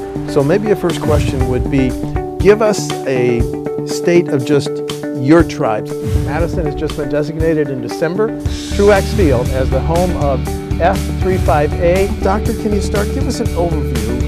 So maybe your first question would be, give us a state of just your tribes. Madison has just been designated in December, Truax Field, as the home of F35A. Doctor, can you start? Give us an overview.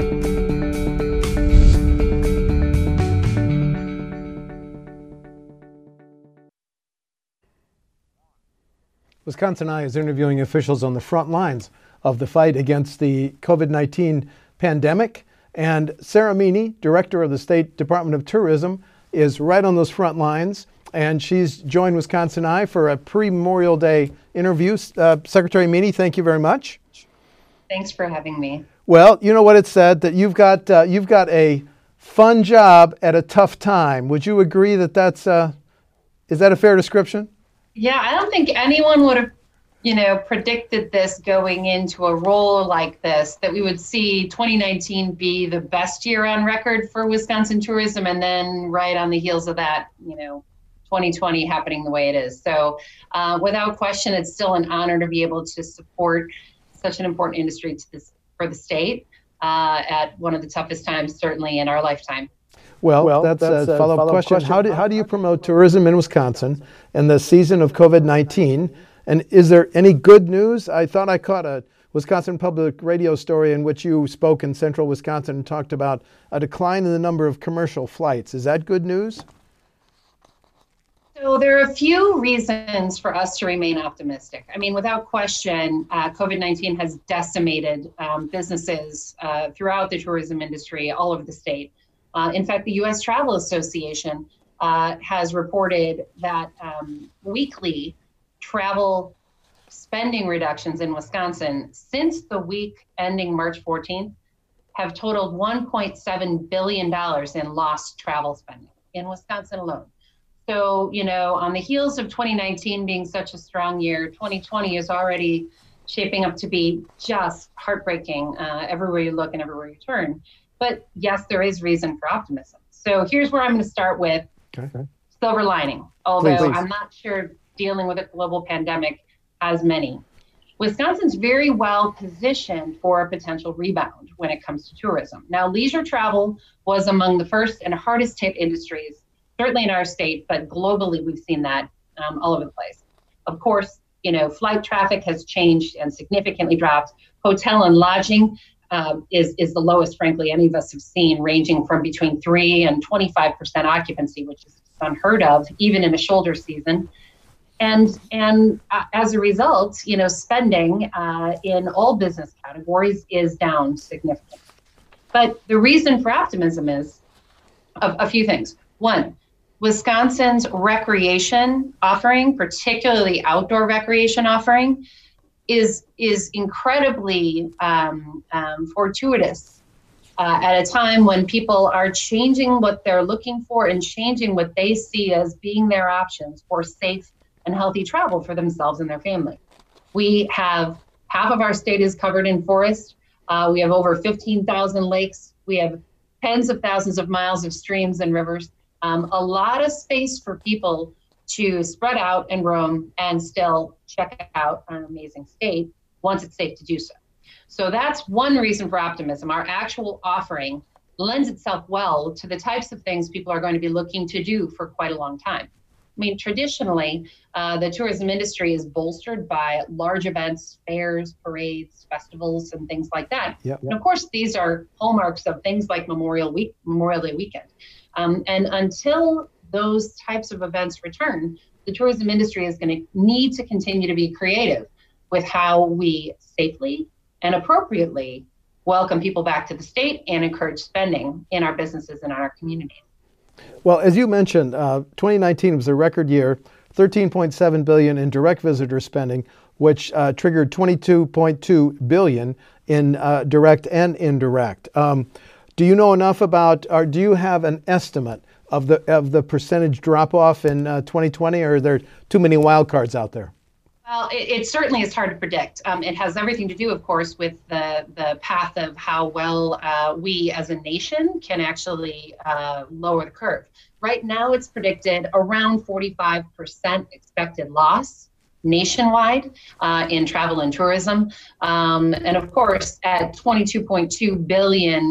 Wisconsin Eye is interviewing officials on the front lines of the fight against the COVID-19 pandemic. And Sarah Meany, director of the State Department of Tourism, is right on those front lines. And she's joined Wisconsin Eye for a pre-Memorial Day interview. Secretary Meany, thank you very much. Thanks for having me. Well, you know what it said, that you've got a fun job at a tough time. Would you agree that is that a fair description? Yeah, I don't think anyone would have, predicted this going into a role like this, that we would see 2019 be the best year on record for Wisconsin tourism, and then right on the heels of that, 2020 happening the way it is. So without question, it's still an honor to be able to support such an important industry for the state at one of the toughest times, certainly in our lifetime. Well, that's a follow-up question. How do you promote tourism in Wisconsin in the season of COVID-19? And is there any good news? I thought I caught a Wisconsin Public Radio story in which you spoke in central Wisconsin and talked about a decline in the number of commercial flights. Is that good news? So there are a few reasons for us to remain optimistic. I mean, without question, COVID-19 has decimated businesses throughout the tourism industry all over the state. In fact, the U.S. Travel Association has reported that weekly travel spending reductions in Wisconsin since the week ending March 14th have totaled $1.7 billion in lost travel spending in Wisconsin alone. So, on the heels of 2019 being such a strong year, 2020 is already shaping up to be just heartbreaking everywhere you look and everywhere you turn. But yes, there is reason for optimism. So here's where I'm going to start with silver lining, although please. I'm not sure dealing with a global pandemic has many. Wisconsin's very well positioned for a potential rebound when it comes to tourism. Now, leisure travel was among the first and hardest hit industries, certainly in our state, but globally we've seen that all over the place. Of course, flight traffic has changed and significantly dropped. Hotel and lodging is the lowest, frankly, any of us have seen, ranging from between 3 and 25% occupancy, which is unheard of, even in a shoulder season. And as a result, spending in all business categories is down significantly. But the reason for optimism is a few things. One, Wisconsin's recreation offering, particularly outdoor recreation offering, is incredibly fortuitous at a time when people are changing what they're looking for and changing what they see as being their options for safe and healthy travel for themselves and their family. We have half of our state is covered in forest. We have over 15,000 lakes. We have tens of thousands of miles of streams and rivers. A lot of space for people to spread out and roam and still check out an amazing state once it's safe to do so. So that's one reason for optimism. Our actual offering lends itself well to the types of things people are going to be looking to do for quite a long time. I mean, traditionally, the tourism industry is bolstered by large events, fairs, parades, festivals, and things like that. Yep. And of course, these are hallmarks of things like Memorial Day weekend. And until those types of events return, the tourism industry is going to need to continue to be creative with how we safely and appropriately welcome people back to the state and encourage spending in our businesses and our communities. Well, as you mentioned, 2019 was a record year, $13.7 billion in direct visitor spending, which triggered $22.2 billion in direct and indirect. Do you know enough about, or do you have an estimate of the percentage drop off in 2020, or are there too many wild cards out there? Well, it certainly is hard to predict. It has everything to do, of course, with the path of how well we as a nation can actually lower the curve. Right now, it's predicted around 45% expected loss nationwide in travel and tourism. And of course, at $22.2 billion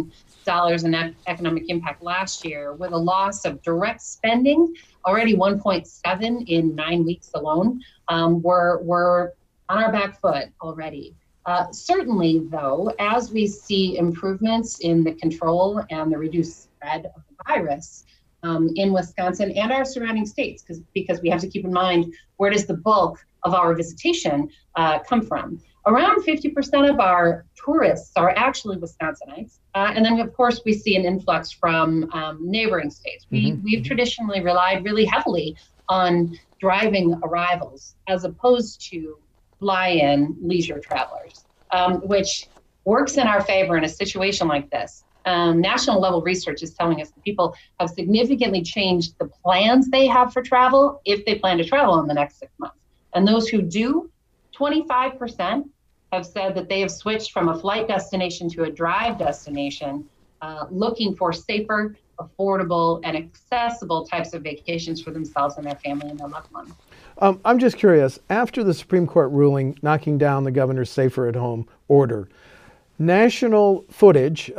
dollars in economic impact last year, with a loss of direct spending, already 1.7 in 9 weeks alone. We're on our back foot already. Certainly, though, as we see improvements in the control and the reduced spread of the virus in Wisconsin and our surrounding states, because we have to keep in mind, where does the bulk of our visitation come from? Around 50% of our tourists are actually Wisconsinites. And then, of course, we see an influx from neighboring states. We've traditionally relied really heavily on driving arrivals as opposed to fly-in leisure travelers, which works in our favor in a situation like this. National level research is telling us that people have significantly changed the plans they have for travel if they plan to travel in the next 6 months. And those who do, 25% have said that they have switched from a flight destination to a drive destination, looking for safer, affordable, and accessible types of vacations for themselves and their family and their loved ones. I'm just curious, after the Supreme Court ruling knocking down the governor's safer at home order, national footage,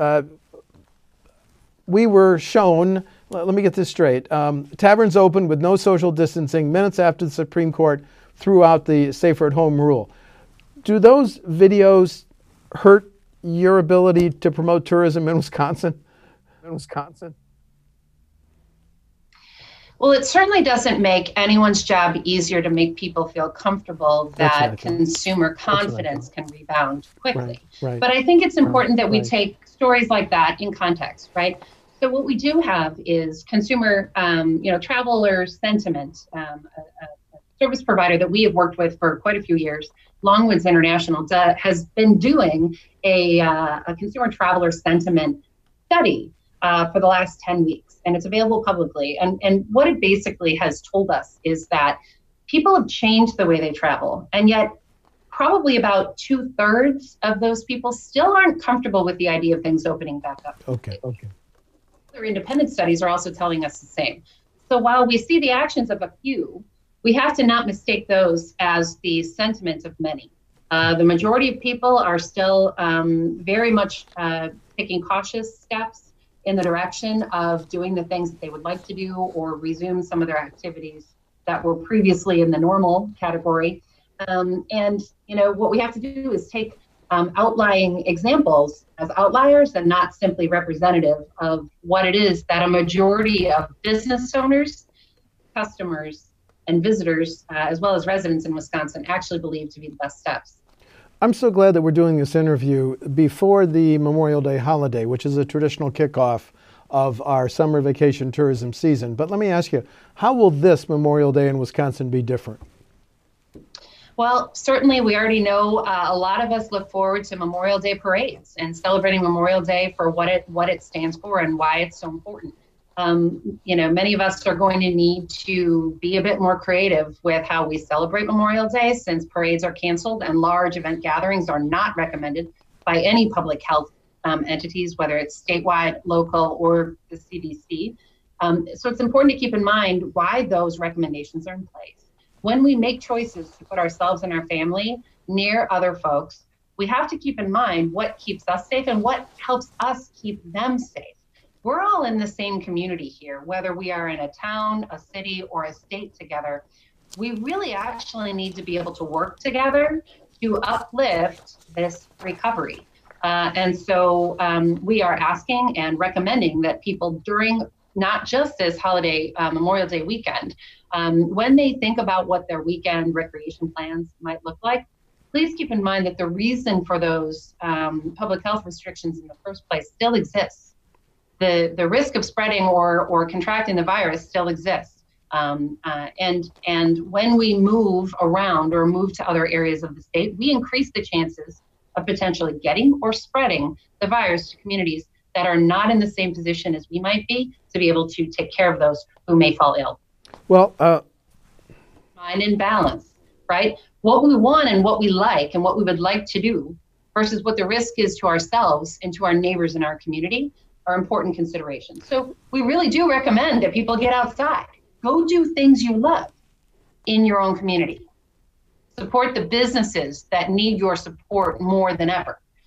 we were shown, let me get this straight, taverns opened with no social distancing minutes after the Supreme Court threw out the safer at home rule. Do those videos hurt your ability to promote tourism in Wisconsin? Well, it certainly doesn't make anyone's job easier to make people feel comfortable that consumer confidence can rebound quickly. Right. But I think it's important that we take stories like that in context, right? So what we do have is consumer, traveler sentiment, a service provider that we have worked with for quite a few years, Longwoods International, has been doing a consumer traveler sentiment study for the last 10 weeks, and it's available publicly. And what it basically has told us is that people have changed the way they travel, and yet probably about 2/3 of those people still aren't comfortable with the idea of things opening back up. Okay. Other independent studies are also telling us the same. So while we see the actions of a few, we have to not mistake those as the sentiment of many. The majority of people are still very much taking cautious steps in the direction of doing the things that they would like to do or resume some of their activities that were previously in the normal category. And what we have to do is take outlying examples as outliers and not simply representative of what it is that a majority of business owners, customers, and visitors, as well as residents in Wisconsin, actually believe to be the best steps. I'm so glad that we're doing this interview before the Memorial Day holiday, which is a traditional kickoff of our summer vacation tourism season. But let me ask you, how will this Memorial Day in Wisconsin be different? Well, certainly we already know a lot of us look forward to Memorial Day parades and celebrating Memorial Day for what it stands for and why it's so important. Many of us are going to need to be a bit more creative with how we celebrate Memorial Day, since parades are canceled and large event gatherings are not recommended by any public health entities, whether it's statewide, local, or the CDC. So it's important to keep in mind why those recommendations are in place. When we make choices to put ourselves and our family near other folks, we have to keep in mind what keeps us safe and what helps us keep them safe. We're all in the same community here, whether we are in a town, a city, or a state together. We really actually need to be able to work together to uplift this recovery. And so we are asking and recommending that people during not just this holiday Memorial Day weekend, when they think about what their weekend recreation plans might look like, please keep in mind that the reason for those public health restrictions in the first place still exists. The risk of spreading or contracting the virus still exists. And when we move around or move to other areas of the state, we increase the chances of potentially getting or spreading the virus to communities that are not in the same position as we might be to be able to take care of those who may fall ill. Well, mind in balance, right? What we want and what we like and what we would like to do versus what the risk is to ourselves and to our neighbors in our community are important considerations. So we really do recommend that people get outside. Go do things you love in your own community. Support the businesses that need your support more than ever.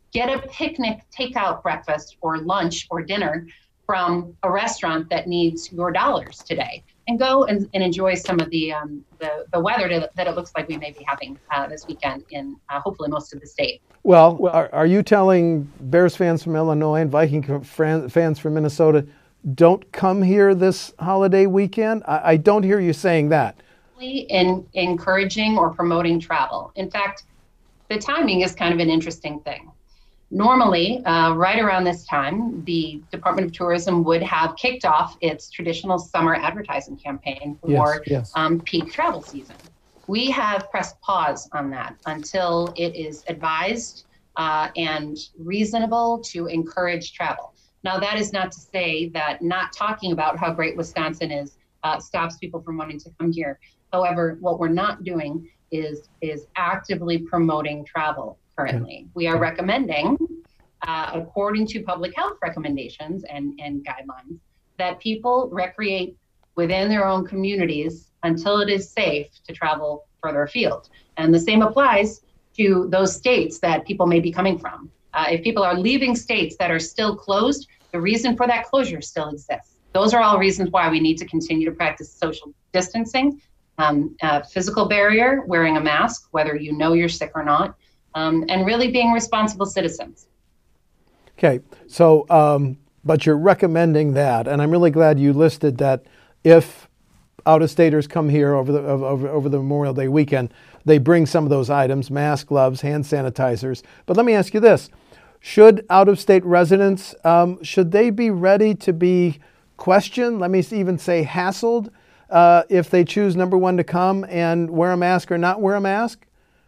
get a picnic takeout breakfast or lunch or dinner from a restaurant that needs your dollars today, and go and enjoy some of the weather that it looks like we may be having this weekend in hopefully most of the state. Well, are you telling Bears fans from Illinois and Viking fans from Minnesota, don't come here this holiday weekend? I don't hear you saying that. In encouraging or promoting travel. In fact, the timing is kind of an interesting thing. Normally, right around this time, the Department of Tourism would have kicked off its traditional summer advertising campaign for peak travel season. We have pressed pause on that until it is advised and reasonable to encourage travel. Now, that is not to say that not talking about how great Wisconsin is stops people from wanting to come here. However, what we're not doing is actively promoting travel currently. We are recommending, according to public health recommendations and guidelines, that people recreate within their own communities until it is safe to travel further afield. And the same applies to those states that people may be coming from. If people are leaving states that are still closed, the reason for that closure still exists. Those are all reasons why we need to continue to practice social distancing, physical barrier, wearing a mask, whether you know you're sick or not, and really being responsible citizens. Okay, so, but you're recommending that, and I'm really glad you listed that if out-of-staters come here over the Memorial Day weekend, they bring some of those items, masks, gloves, hand sanitizers. But let me ask you this. Should out-of-state residents, should they be ready to be questioned, let me even say hassled, if they choose, number one, to come and wear a mask or not wear a mask?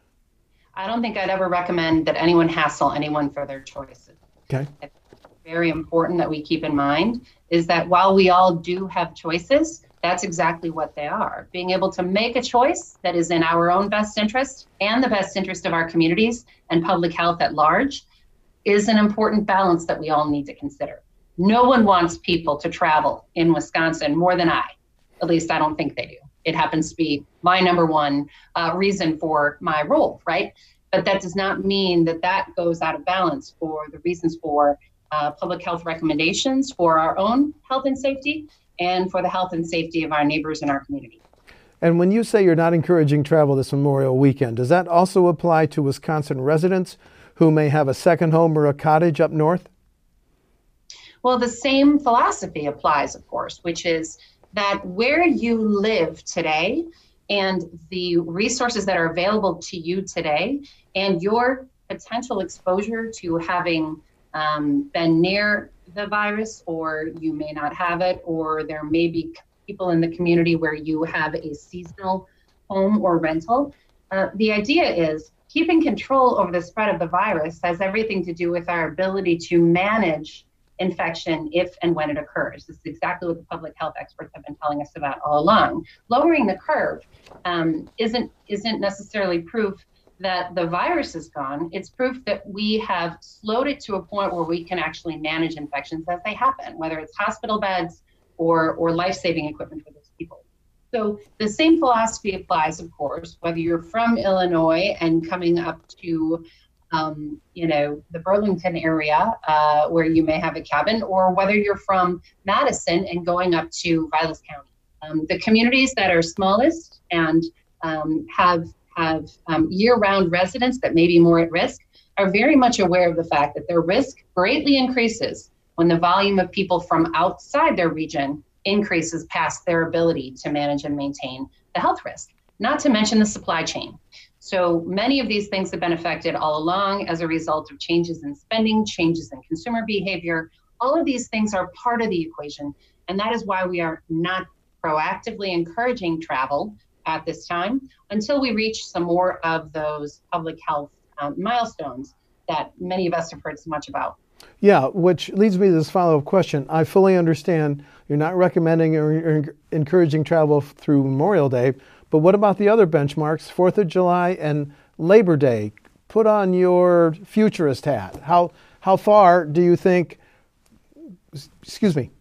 I don't think I'd ever recommend that anyone hassle anyone for their choices. Okay. It's very important that we keep in mind is that while we all do have choices, that's exactly what they are. Being able to make a choice that is in our own best interest and the best interest of our communities and public health at large is an important balance that we all need to consider. No one wants people to travel in Wisconsin more than I. At least I don't think they do. It happens to be my number one reason for my role, right? But that does not mean that that goes out of balance for the reasons for public health recommendations for our own health and safety and for the health and safety of our neighbors in our community. And when you say you're not encouraging travel this Memorial weekend, does that also apply to Wisconsin residents who may have a second home or a cottage up north? Well, the same philosophy applies, of course, which is that where you live today and the resources that are available to you today and your potential exposure to having been near the virus, or you may not have it, or there may be people in the community where you have a seasonal home or rental. The idea is keeping control over the spread of the virus has everything to do with our ability to manage infection if and when it occurs. This is exactly what the public health experts have been telling us about all along. Lowering the curve isn't necessarily proof that the virus is gone. It's proof that we have slowed it to a point where we can actually manage infections as they happen, whether it's hospital beds or life-saving equipment for those people. So the same philosophy applies, of course, whether you're from Illinois and coming up to the Burlington area where you may have a cabin, or whether you're from Madison and going up to Vilas County. The communities that are smallest and have year-round residents that may be more at risk are very much aware of the fact that their risk greatly increases when the volume of people from outside their region increases past their ability to manage and maintain the health risk, not to mention the supply chain. So many of these things have been affected all along as a result of changes in spending, changes in consumer behavior. All of these things are part of the equation, and that is why we are not proactively encouraging travel at this time until we reach some more of those public health milestones that many of us have heard so much about. Yeah, which leads me to this follow-up question. I fully understand you're not recommending or encouraging travel through Memorial Day, but what about the other benchmarks, 4th of July and Labor Day? Put on your futurist hat. How far do you think, excuse me.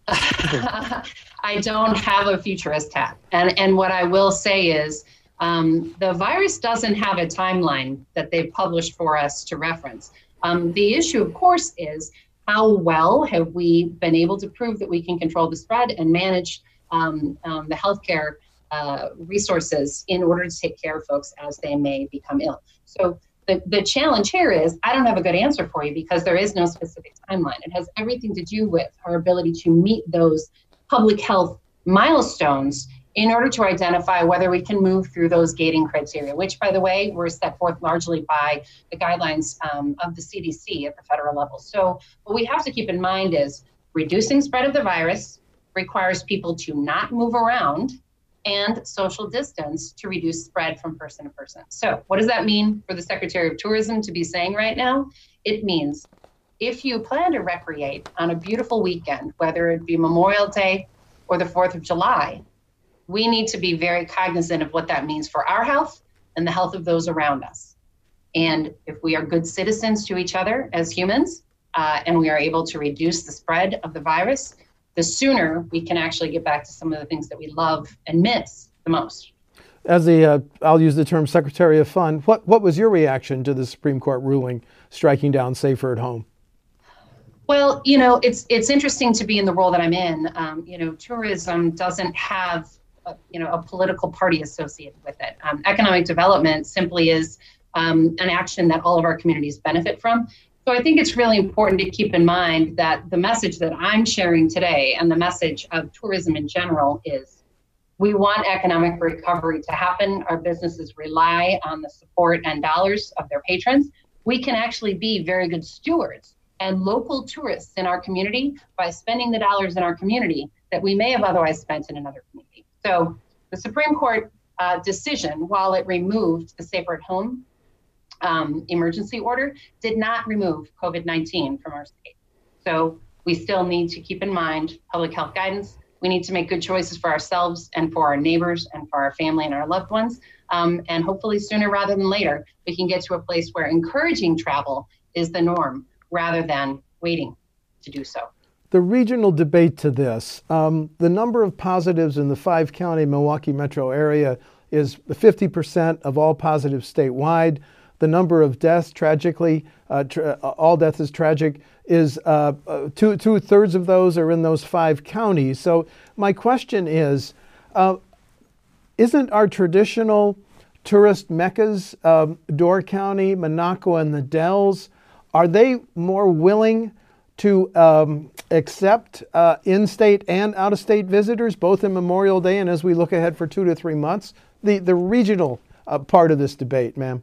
I don't have a futurist hat. And what I will say is the virus doesn't have a timeline that they've published for us to reference. The issue, of course, is how well have we been able to prove that we can control the spread and manage the healthcare resources in order to take care of folks as they may become ill. So the challenge here is I don't have a good answer for you because there is no specific timeline. It has everything to do with our ability to meet those public health milestones in order to identify whether we can move through those gating criteria, which, by the way, were set forth largely by the guidelines of the CDC at the federal level. So what we have to keep in mind is reducing spread of the virus requires people to not move around and social distance to reduce spread from person to person. So what does that mean for the Secretary of Tourism to be saying right now? It means if you plan to recreate on a beautiful weekend, whether it be Memorial Day or the 4th of July, we need to be very cognizant of what that means for our health and the health of those around us. And if we are good citizens to each other as humans, and we are able to reduce the spread of the virus, the sooner we can actually get back to some of the things that we love and miss the most. As the, I'll use the term Secretary of Fun, what was your reaction to the Supreme Court ruling striking down Safer at Home? Well, you know, it's interesting to be in the role that I'm in. You know, tourism doesn't have a political party associated with it. Economic development simply is an action that all of our communities benefit from. So I think it's really important to keep in mind that the message that I'm sharing today and the message of tourism in general is we want economic recovery to happen. Our businesses rely on the support and dollars of their patrons. We can actually be very good stewards and local tourists in our community by spending the dollars in our community that we may have otherwise spent in another community. So the Supreme Court decision, while it removed the Safer at Home emergency order, did not remove COVID-19 from our state. So we still need to keep in mind public health guidance. We need to make good choices for ourselves and for our neighbors and for our family and our loved ones. And hopefully sooner rather than later, we can get to a place where encouraging travel is the norm rather than waiting to do so. The regional debate to this, the number of positives in the 5-county Milwaukee metro area is 50% of all positives statewide. The number of deaths, tragically, all death is tragic, is two-thirds of those are in those 5 counties. So my question is, isn't our traditional tourist meccas, Door County, Monaco, and the Dells, are they more willing to accept in-state and out-of-state visitors, both in Memorial Day and as we look ahead for 2 to 3 months? The regional part of this debate, ma'am.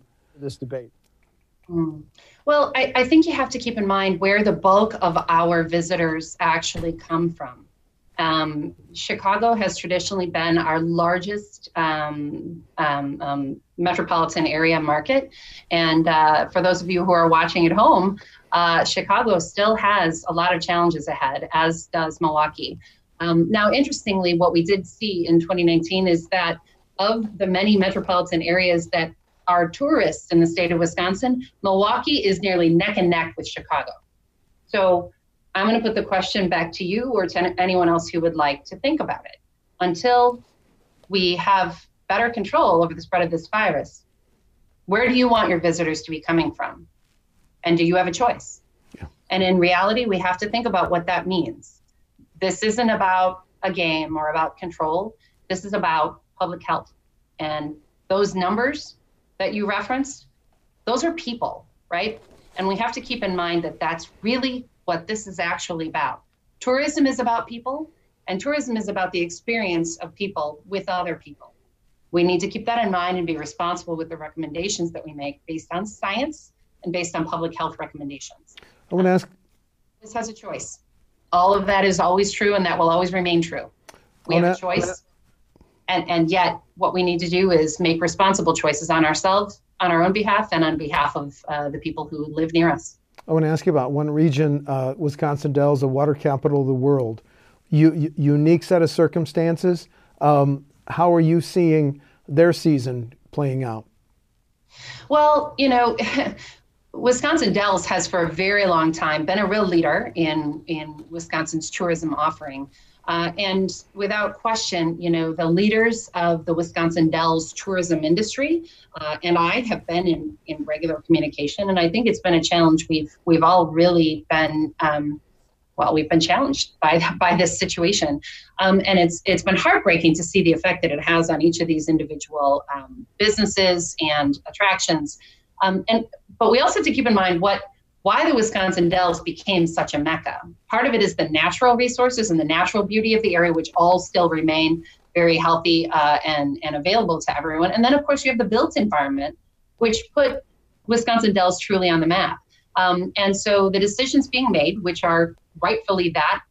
Well, I think you have to keep in mind where the bulk of our visitors actually come from. Chicago has traditionally been our largest metropolitan area market. And for those of you who are watching at home, Chicago still has a lot of challenges ahead, as does Milwaukee. Now, interestingly, what we did see in 2019 is that of the many metropolitan areas that are tourists in the state of Wisconsin, Milwaukee is nearly neck and neck with Chicago. So I'm going to put the question back to you or to anyone else who would like to think about it. Until we have better control over the spread of this virus, where do you want your visitors to be coming from? And do you have a choice? Yeah. And in reality, we have to think about what that means. This isn't about a game or about control. This is about public health. And those numbers that you referenced, those are people, right? And we have to keep in mind that that's really what this is actually about. Tourism is about people, and tourism is about the experience of people with other people. We need to keep that in mind and be responsible with the recommendations that we make based on science and based on public health recommendations. I want to ask. This has a choice. All of that is always true, and that will always remain true. We have a choice. And yet what we need to do is make responsible choices on ourselves, on our own behalf, and on behalf of the people who live near us. I want to ask you about one region, Wisconsin Dells, the water capital of the world. Unique set of circumstances. How are you seeing their season playing out? Well, you know, Wisconsin Dells has for a very long time been a real leader in Wisconsin's tourism offering. And without question, the leaders of the Wisconsin Dells tourism industry and I have been in regular communication, and I think it's been a challenge. We've all really been we've been challenged by this situation, and it's been heartbreaking to see the effect that it has on each of these individual businesses and attractions. But we also have to keep in mind why the Wisconsin Dells became such a mecca. Part of it is the natural resources and the natural beauty of the area, which all still remain very healthy and available to everyone. And then, of course, you have the built environment, which put Wisconsin Dells truly on the map. And so the decisions being made, which are rightfully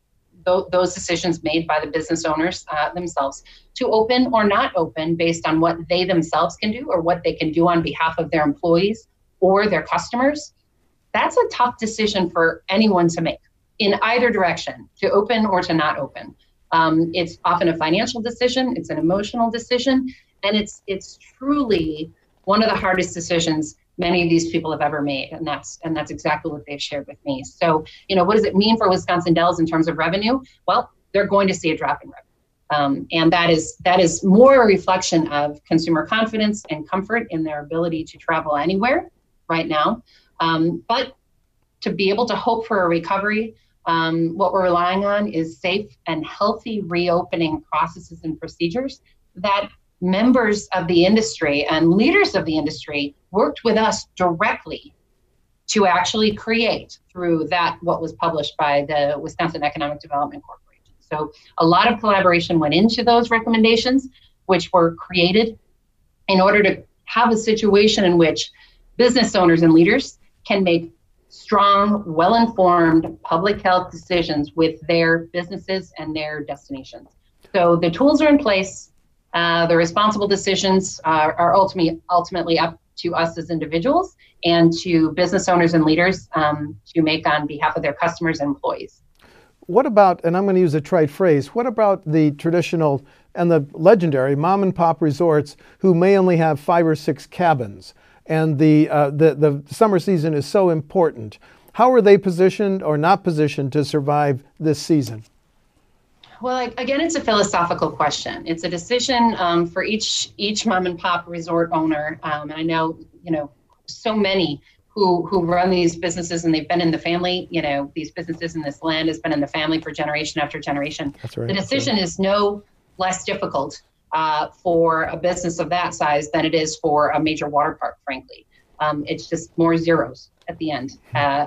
those decisions made by the business owners themselves, to open or not open based on what they themselves can do or what they can do on behalf of their employees or their customers, that's a tough decision for anyone to make in either direction, to open or to not open. It's often a financial decision, it's an emotional decision, and it's truly one of the hardest decisions many of these people have ever made, and that's exactly what they've shared with me. So, what does it mean for Wisconsin Dells in terms of revenue? Well, they're going to see a drop in revenue, and that is more a reflection of consumer confidence and comfort in their ability to travel anywhere right now. But to be able to hope for a recovery, what we're relying on is safe and healthy reopening processes and procedures that members of the industry and leaders of the industry worked with us directly to actually create through what was published by the Wisconsin Economic Development Corporation. So a lot of collaboration went into those recommendations, which were created in order to have a situation in which business owners and leaders can make strong, well-informed public health decisions with their businesses and their destinations. So the tools are in place. The responsible decisions are ultimately up to us as individuals and to business owners and leaders to make on behalf of their customers and employees. What about, and I'm going to use a trite phrase, what about the traditional and the legendary mom and pop resorts who may only have 5 or 6 cabins? And the summer season is so important. How are they positioned or not positioned to survive this season? Well, again, it's a philosophical question. It's a decision for each mom and pop resort owner. And I know, so many who run these businesses and they've been in the family, these businesses in this land has been in the family for generation after generation. That's right. The decision is no less difficult for a business of that size than it is for a major water park, frankly. It's just more zeros at the end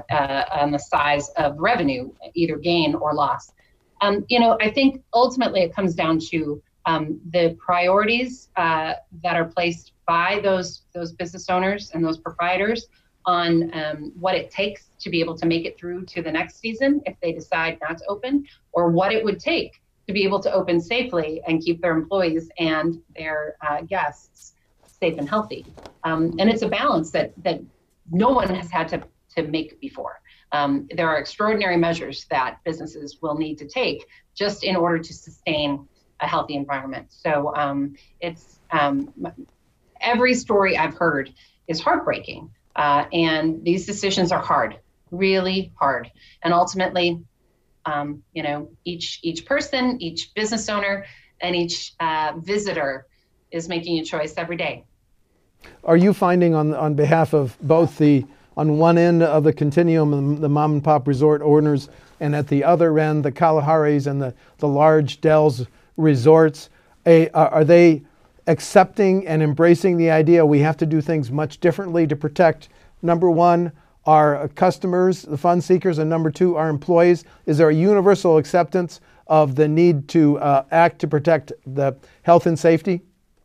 on the size of revenue, either gain or loss. I think ultimately it comes down to the priorities that are placed by those business owners and those proprietors on what it takes to be able to make it through to the next season if they decide not to open, or what it would take to be able to open safely and keep their employees and their guests safe and healthy. And it's a balance that no one has had to make before. There are extraordinary measures that businesses will need to take just in order to sustain a healthy environment. So it's every story I've heard is heartbreaking. And these decisions are hard, really hard. And ultimately, each person, each business owner, and each visitor is making a choice every day. Are you finding on behalf of both on one end of the continuum, the mom and pop resort owners, and at the other end, the Kalaharis and the large Dells resorts, are they accepting and embracing the idea we have to do things much differently to protect, number one, our customers, the fun seekers, and number two, our employees? Is there a universal acceptance of the need to act to protect the health and safety?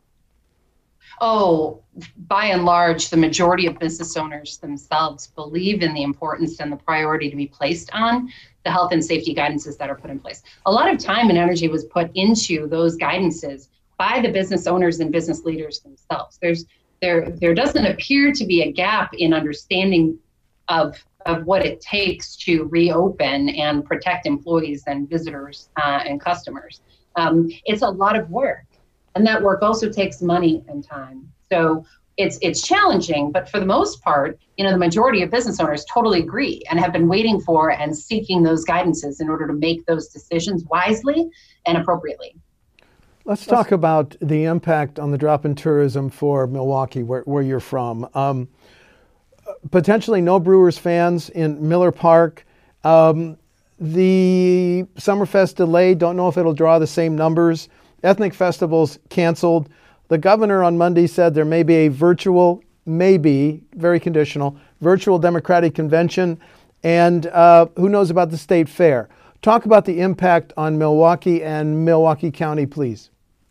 Oh, by and large, the majority of business owners themselves believe in the importance and the priority to be placed on the health and safety guidances that are put in place. A lot of time and energy was put into those guidances by the business owners and business leaders themselves. There doesn't appear to be a gap in understanding of what it takes to reopen and protect employees and visitors and customers. It's a lot of work, and that work also takes money and time. So it's challenging, but for the most part, the majority of business owners totally agree and have been waiting for and seeking those guidances in order to make those decisions wisely and appropriately. Let's talk about the impact on the drop in tourism for Milwaukee, where you're from. Potentially no Brewers fans in Miller Park. The Summerfest delayed. Don't know if it'll draw the same numbers. Ethnic festivals canceled. The governor on Monday said there may be a virtual, very conditional, virtual Democratic convention. And who knows about the state fair? Talk about the impact on Milwaukee and Milwaukee County, please.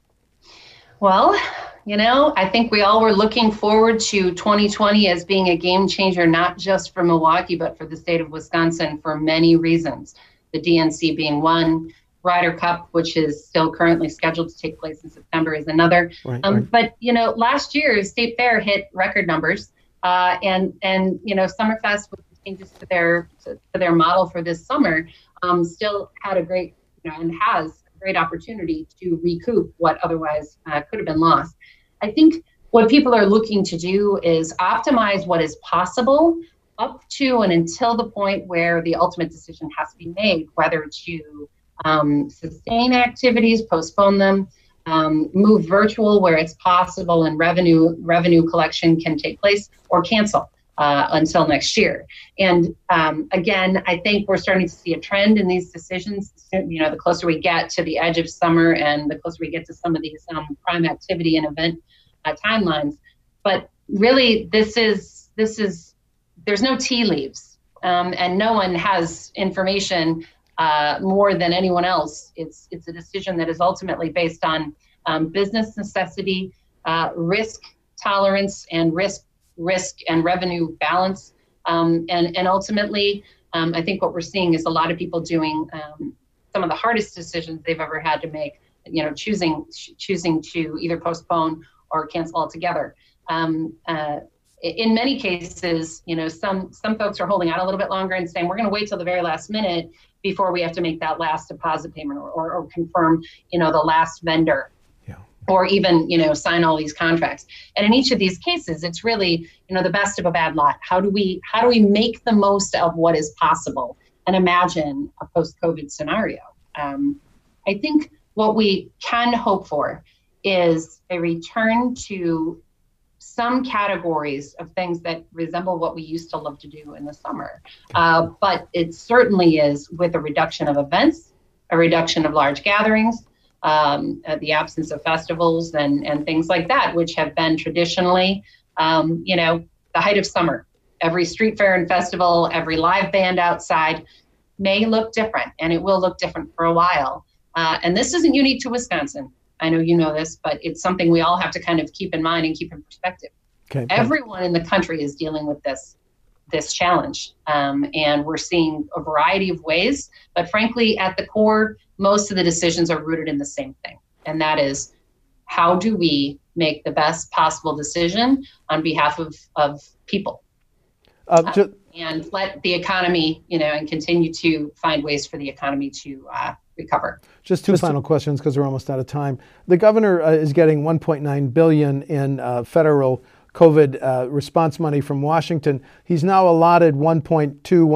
Well, I think we all were looking forward to 2020 as being a game changer, not just for Milwaukee, but for the state of Wisconsin for many reasons. The DNC being one, Ryder Cup, which is still currently scheduled to take place in September, is another. Right. But, last year's state fair hit record numbers and Summerfest with the changes to their model for this summer still had a great, and has great opportunity to recoup what otherwise could have been lost. I think what people are looking to do is optimize what is possible up to and until the point where the ultimate decision has to be made, whether to sustain activities, postpone them, move virtual where it's possible and revenue collection can take place, or cancel until next year. And again, I think we're starting to see a trend in these decisions. The closer we get to the edge of summer and the closer we get to some of these prime activity and event timelines. But really, there's no tea leaves, and no one has information more than anyone else. It's a decision that is ultimately based on business necessity, risk tolerance, and risk and revenue balance. And ultimately, I think what we're seeing is a lot of people doing some of the hardest decisions they've ever had to make, choosing to either postpone or cancel altogether. In many cases, some folks are holding out a little bit longer and saying, we're going to wait till the very last minute before we have to make that last deposit payment or confirm, the last vendor. Or even, sign all these contracts. And in each of these cases, it's really, the best of a bad lot. How do we make the most of what is possible and imagine a post-COVID scenario? I think what we can hope for is a return to some categories of things that resemble what we used to love to do in the summer. But it certainly is with a reduction of events, a reduction of large gatherings, the absence of festivals and things like that, which have been traditionally, the height of summer. Every street fair and festival, every live band outside may look different, and it will look different for a while. And this isn't unique to Wisconsin. I know you know this, but it's something we all have to kind of keep in mind and keep in perspective. Okay. Everyone in the country is dealing with this challenge. And we're seeing a variety of ways, but frankly, at the core, most of the decisions are rooted in the same thing. And that is, how do we make the best possible decision on behalf of people? And let the economy, and continue to find ways for the economy to recover. Just two final questions because we're almost out of time. The governor is getting $1.9 billion in federal COVID response money from Washington. He's now allotted 1.2,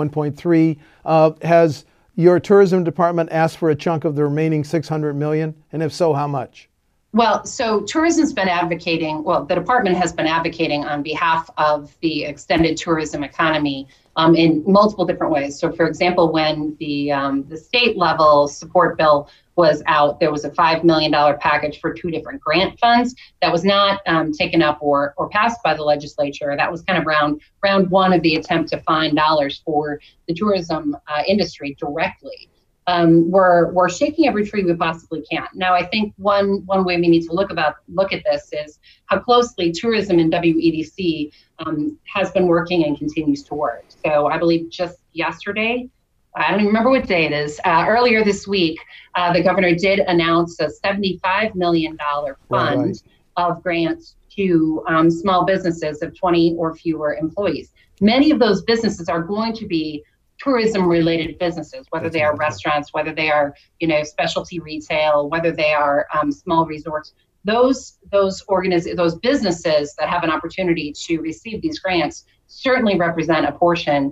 1.3. Has your tourism department asked for a chunk of the remaining $600 million? And if so, how much? Well, so tourism's been advocating, the department has been advocating on behalf of the extended tourism economy in multiple different ways. So, for example, when the state level support bill was out, there was a $5 million package for 2 different grant funds that was not taken up or passed by the legislature. That was kind of round one of the attempt to find dollars for the tourism industry directly. We're shaking every tree we possibly can. Now, I think one way we need to look at this is how closely tourism and WEDC has been working and continues to work. So I believe just yesterday, I don't even remember what day it is, earlier this week, the governor did announce a $75 million fund of grants to small businesses of 20 or fewer employees. Many of those businesses are going to be tourism-related businesses, whether they are restaurants, whether they are, specialty retail, whether they are small resorts. those businesses that have an opportunity to receive these grants certainly represent a portion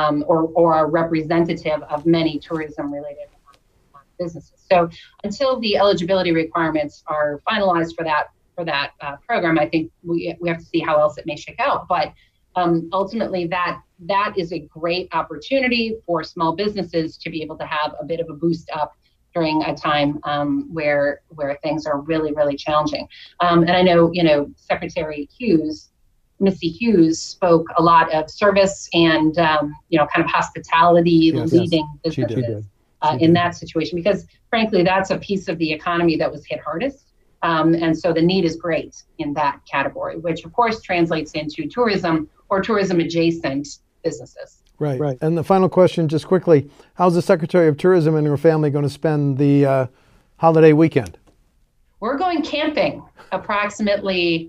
or are representative of many tourism-related businesses. So until the eligibility requirements are finalized for that program, I think we have to see how else it may shake out. But ultimately, that is a great opportunity for small businesses to be able to have a bit of a boost up during a time where things are really, really challenging. And I know, Secretary Missy Hughes spoke a lot of service and, kind of hospitality leading businesses in that situation, because frankly, that's a piece of the economy that was hit hardest. And so the need is great in that category, which of course translates into tourism or tourism adjacent businesses. Right. And the final question, just quickly, how's the Secretary of Tourism and her family going to spend the holiday weekend? We're going camping approximately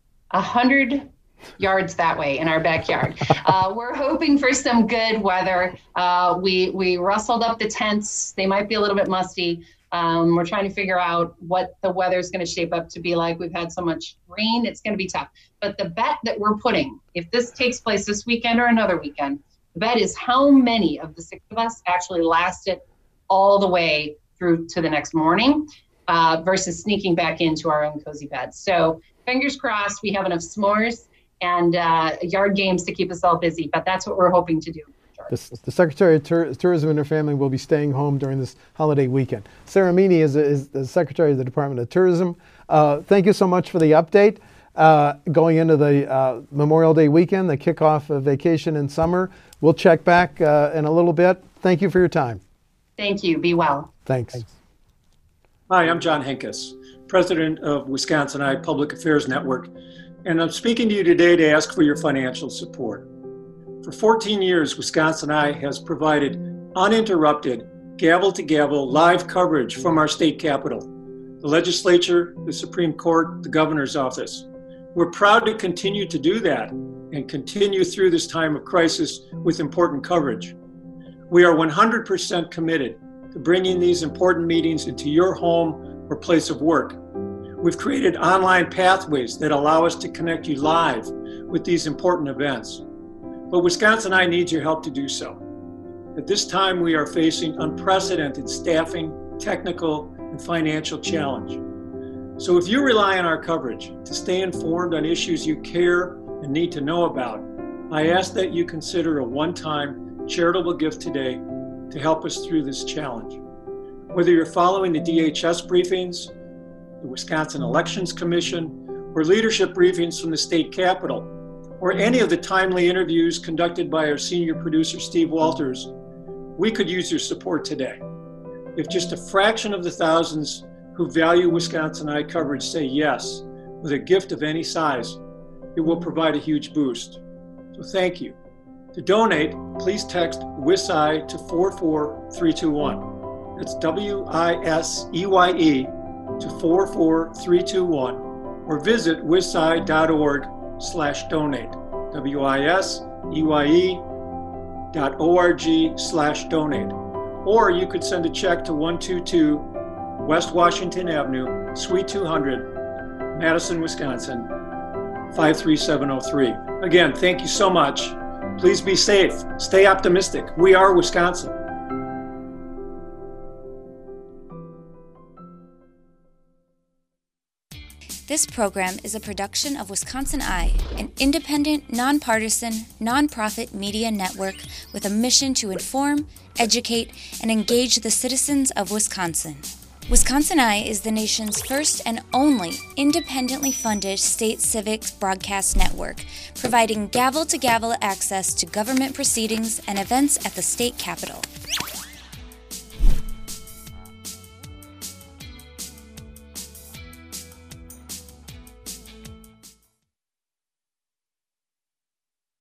100 yards that way in our backyard. We're hoping for some good weather. We rustled up the tents. They might be a little bit musty. We're trying to figure out what the weather is going to shape up to be like. We've had so much rain, it's going to be tough. But the bet that we're putting, if this takes place this weekend or another weekend, the bet is how many of the 6 of us actually lasted all the way through to the next morning versus sneaking back into our own cozy beds. So fingers crossed we have enough s'mores and yard games to keep us all busy, but that's what we're hoping to do. The Secretary of Tourism and her family will be staying home during this holiday weekend. Sarah Meany is the Secretary of the Department of Tourism. Thank you so much for the update. Going into the Memorial Day weekend, the kickoff of vacation in summer. We'll check back in a little bit. Thank you for your time. Thank you. Be well. Thanks. Hi, I'm John Henkes, President of Wisconsin Public Affairs Network, and I'm speaking to you today to ask for your financial support. For 14 years, Wisconsin has provided uninterrupted, gavel-to-gavel live coverage from our state capitol, the legislature, the Supreme Court, the governor's office. We're proud to continue to do that and continue through this time of crisis with important coverage. We are 100% committed to bringing these important meetings into your home or place of work. We've created online pathways that allow us to connect you live with these important events. But Wisconsin needs your help to do so. At this time, we are facing unprecedented staffing, technical, and financial challenge. So if you rely on our coverage to stay informed on issues you care and need to know about, I ask that you consider a one-time charitable gift today to help us through this challenge. Whether you're following the DHS briefings, the Wisconsin Elections Commission, or leadership briefings from the state capitol, or any of the timely interviews conducted by our senior producer, Steve Walters, we could use your support today. If just a fraction of the thousands who value Wisconsin coverage say yes, with a gift of any size, it will provide a huge boost. So thank you. To donate, please text WISI to 44321. That's WISEYE to 44321, or visit wiseye.org/donate, WISEYE.org/donate. Or you could send a check to 122 West Washington Avenue, Suite 200, Madison, Wisconsin, 53703. Again, thank you so much. Please be safe. Stay optimistic. We are Wisconsin. This program is a production of Wisconsin Eye, an independent, nonpartisan, nonprofit media network with a mission to inform, educate, and engage the citizens of Wisconsin. Wisconsin Eye is the nation's first and only independently funded state civic broadcast network, providing gavel-to-gavel access to government proceedings and events at the state capitol.